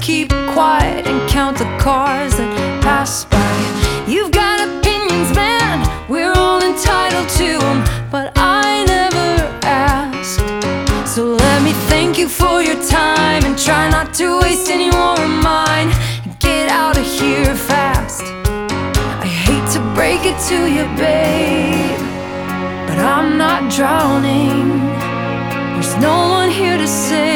keep quiet and count the cars that pass by. You've got opinions, man, we're all entitled to them, but I never asked. So let me thank you for your time and try not to waste any more of mine. Get out of here fast. I hate to break it to you, babe, but I'm not drowning. There's no one here to save.